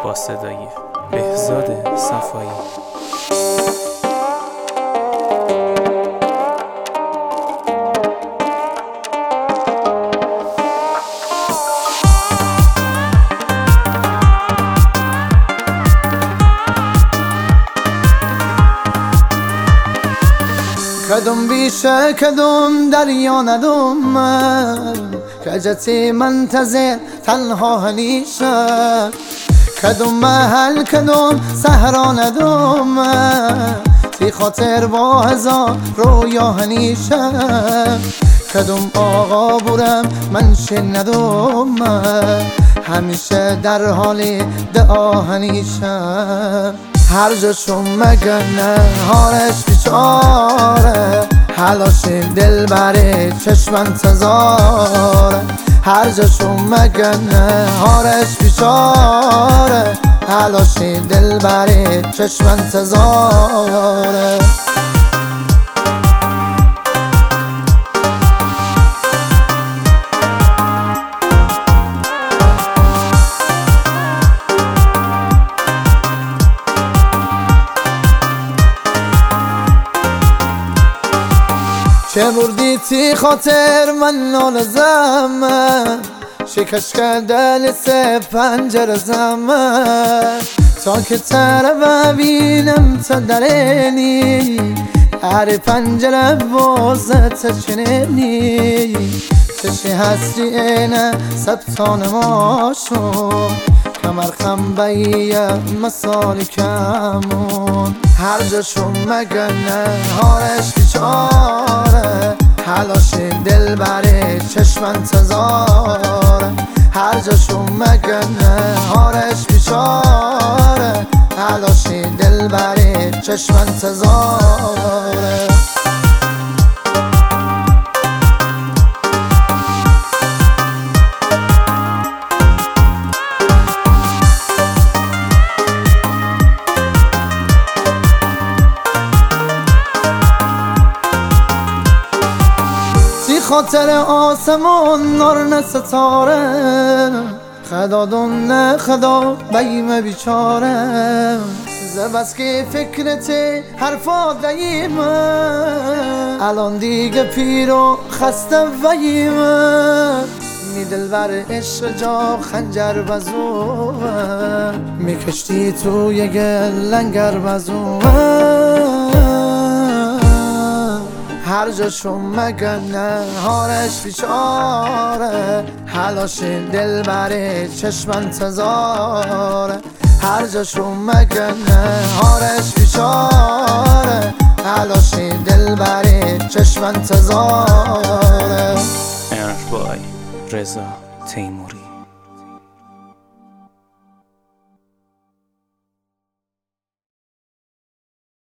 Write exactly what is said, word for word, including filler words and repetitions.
با صدای بهزاد صفایی. کدوم بیشه کدوم دریا ندوم من کجتی منتظر تنها هنیشه کدوم محل کدوم صحرا ندوم من تی خاطر با هزار رویا هنیشه کدوم آقا بورم من شن ندوم من همیشه در حال دعا هنیشه هر جاشون مگنه هارش بیچاره حلاش دل بره چشم انتظاره هر جاشون مگنه هارش بیچاره حلاش دل بره چشم انتظاره چه بردی تی خاطر من نالزم شکش کردن سه پنجره زمن تا که تره ببینم تا درنی هر پنجره بازت چنینی چشی هستی اینه سبتان ما شد کمر خنبهیه مسالی کمون هر جاشون مگنه هارش بیچاره حلاش دل بره چشم انتظاره هر جاشون مگنه هارش بیچاره حلاش دل بره چشم انتظاره خاطر آسمون نور ستاره خدا دون نه خدا بیم بیچاره زبست که فکرت حرفا دیمه الان دیگه پیر و خسته ویمه می دلبر عشق جا خنجر بزومه می کشتی توی گل لنگر بزومه هر جاشون مگنه هارش بیچاره حلاش دل بره چشم انتظاره هر جاشون مگنه هارش بیچاره حلاش دل بره چشم انتظاره اربای رضا تیموری.